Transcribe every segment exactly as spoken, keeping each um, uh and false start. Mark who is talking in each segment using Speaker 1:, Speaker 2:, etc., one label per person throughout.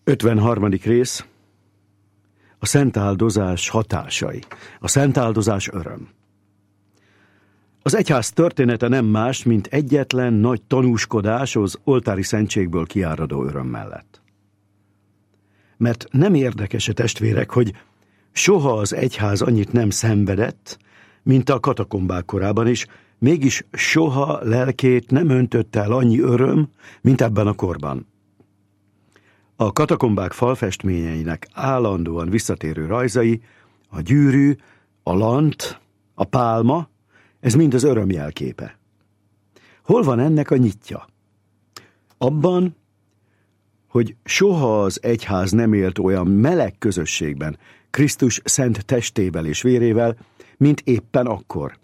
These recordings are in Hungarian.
Speaker 1: ötvenharmadik rész. A szentáldozás hatásai. A szentáldozás öröm. Az egyház története nem más, mint egyetlen nagy tanúskodás az oltári szentségből kiáradó öröm mellett. Mert nem érdekes, testvérek, hogy soha az egyház annyit nem szenvedett, mint a katakombák korában is, mégis soha lelkét nem öntött el annyi öröm, mint ebben a korban. A katakombák falfestményeinek állandóan visszatérő rajzai, a gyűrű, a lant, a pálma, ez mind az öröm jelképe. Hol van ennek a nyitja? Abban, hogy soha az egyház nem élt olyan meleg közösségben, Krisztus szent testével és vérével, mint éppen akkor.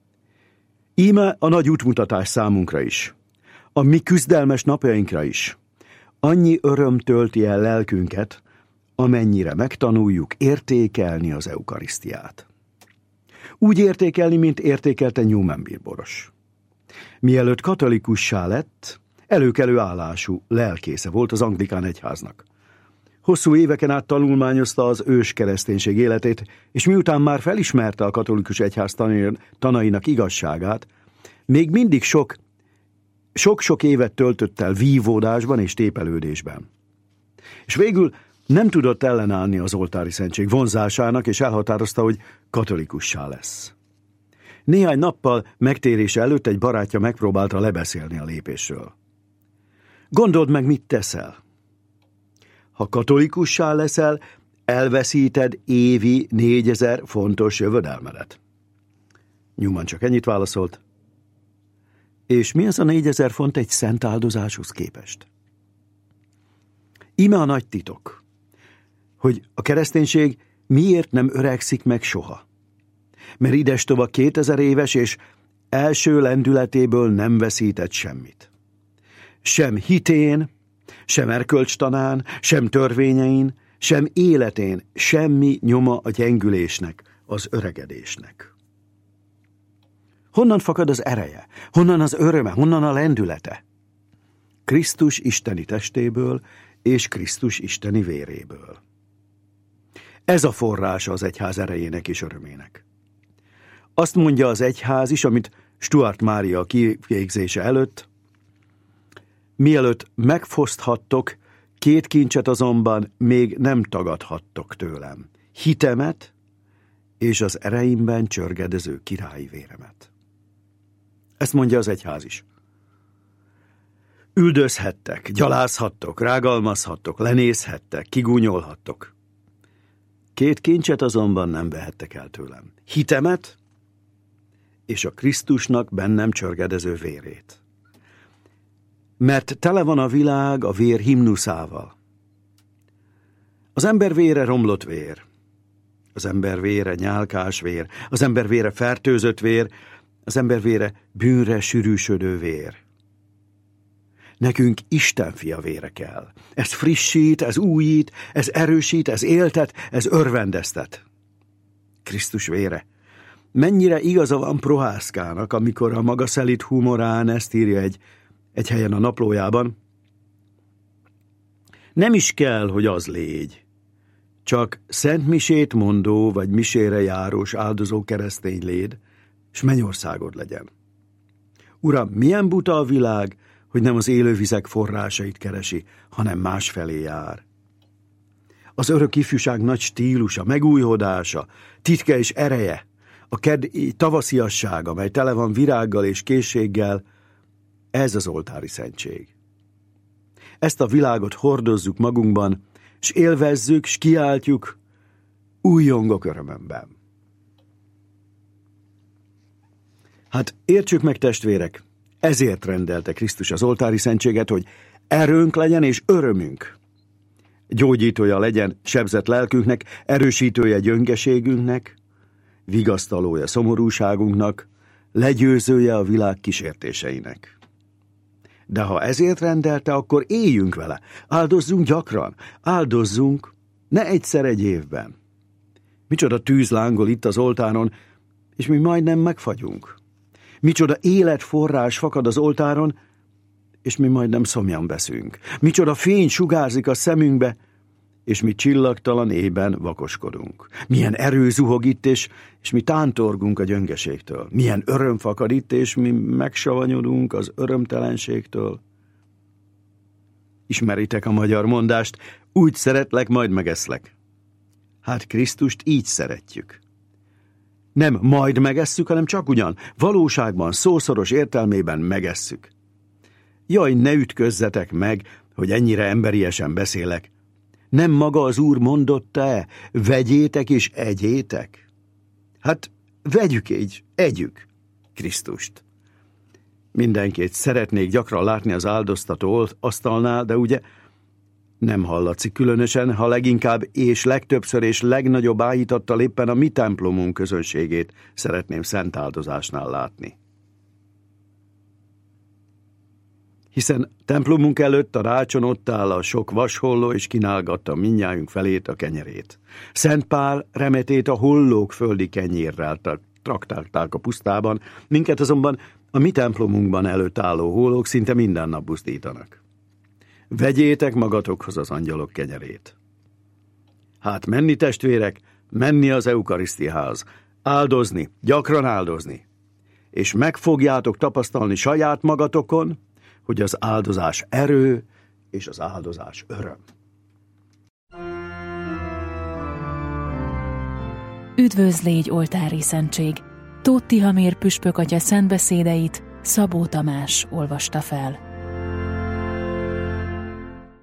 Speaker 1: Íme a nagy útmutatás számunkra is, a mi küzdelmes napjainkra is. Annyi öröm tölti el lelkünket, amennyire megtanuljuk értékelni az eukarisztiát. Úgy értékelni, mint értékelte Newman bíboros. Mielőtt katolikussá lett, előkelő állású lelkésze volt az anglikán egyháznak. Hosszú éveken át tanulmányozta az ős kereszténység életét, és miután már felismerte a katolikus egyház tanainak igazságát, még mindig sok, sok-sok évet töltött el vívódásban és tépelődésben. És végül nem tudott ellenállni az oltári szentség vonzásának, és elhatározta, hogy katolikussá lesz. Néhány nappal megtérése előtt egy barátja megpróbálta lebeszélni a lépésről. Gondold meg, mit teszel. Ha katolikussá leszel, elveszíted évi négyezer fontos jövedelmedet. Newman csak ennyit válaszolt. És mi az a négyezer font egy szent áldozáshoz képest? Íme a nagy titok, hogy a kereszténység miért nem öregszik meg soha. Mert idestova kétezer éves és első lendületéből nem veszített semmit. Sem hitén, sem erkölcstanán, sem törvényein, sem életén semmi nyoma a gyengülésnek, az öregedésnek. Honnan fakad az ereje? Honnan az öröme? Honnan a lendülete? Krisztus isteni testéből és Krisztus isteni véréből. Ez a forrása az egyház erejének és örömének. Azt mondja az egyház is, amit Stuart Mária kivégzése előtt, mielőtt megfoszthattok, két kincset azonban még nem tagadhattok tőlem. Hitemet és az ereimben csörgedező királyi véremet. Ezt mondja az egyház is. Üldözhettek, gyalázhattok, rágalmazhattok, lenézhettek, kigúnyolhattok. Két kincset azonban nem vehettek el tőlem. Hitemet és a Krisztusnak bennem csörgedező vérét. Mert tele van a világ a vér himnuszával. Az ember vére romlott vér. Az ember vére nyálkás vér. Az ember vére fertőzött vér. Az ember vére bűnre sűrűsödő vér. Nekünk Isten fia vére kell. Ez frissít, ez újít, ez erősít, ez éltet, ez örvendeztet. Krisztus vére. Mennyire igaza van Prohászkának, amikor a maga szelíd humorán ezt írja egy, egy helyen a naplójában. Nem is kell, hogy az légy. Csak szent misét mondó, vagy misére járós áldozó keresztény léd, s mennyországod legyen. Uram, milyen buta a világ, hogy nem az élővizek forrásait keresi, hanem másfelé jár. Az örök ifjúság nagy stílusa, megújhodása, titka és ereje, a ked tavasziassága, mely tele van virággal és készséggel, ez az oltári szentség. Ezt a világot hordozzuk magunkban, s élvezzük, s kiáltjuk, újjongok örömömben. Hát értsük meg, testvérek, ezért rendelte Krisztus az oltári szentséget, hogy erőnk legyen és örömünk. Gyógyítója legyen sebzett lelkünknek, erősítője gyöngeségünknek, vigasztalója szomorúságunknak, legyőzője a világ kísértéseinek. De ha ezért rendelte, akkor éljünk vele, áldozzunk gyakran, áldozzunk, ne egyszer egy évben. Micsoda tűz lángol itt az oltáron, és mi majdnem megfagyunk. Micsoda életforrás fakad az oltáron, és mi majdnem szomjan veszünk. Micsoda fény sugárzik a szemünkbe, és mi csillagtalan éjben vakoskodunk. Milyen erő zuhog itt, és, és mi tántorgunk a gyöngeségtől. Milyen öröm fakad itt, és mi megsavanyodunk az örömtelenségtől. Ismeritek a magyar mondást, úgy szeretlek, majd megeszlek. Hát Krisztust így szeretjük. Nem majd megesszük, hanem csak ugyan, valóságban, szószoros értelmében megesszük. Jaj, ne ütközzetek meg, hogy ennyire emberiesen beszélek. Nem maga az Úr mondotta-e, vegyétek és egyétek? Hát vegyük így, együk Krisztust. Mindenkit szeretnék gyakran látni az áldoztató asztalnál, de ugye nem hallatszik különösen, ha leginkább és legtöbbször és legnagyobb áhítattal éppen a mi templomunk közönségét szeretném szent áldozásnál látni. Hiszen templomunk előtt a rácson ott áll a sok vasholló, és kínálgatta mindnyájunk felét a kenyerét. Szent Pál remetét a hollók földi kenyérrel traktálták a pusztában, minket azonban a mi templomunkban előtt álló hollók szinte minden nap buzdítanak. Vegyétek magatokhoz az angyalok kenyerét. Hát menni, testvérek, menni az eukarisztiához, áldozni, gyakran áldozni, és meg fogjátok tapasztalni saját magatokon, hogy az áldozás erő és az áldozás öröm.
Speaker 2: Üdvözl légy, oltári szentség! Tóth Tihamér püspök atya szentbeszédeit Szabó Tamás olvasta fel.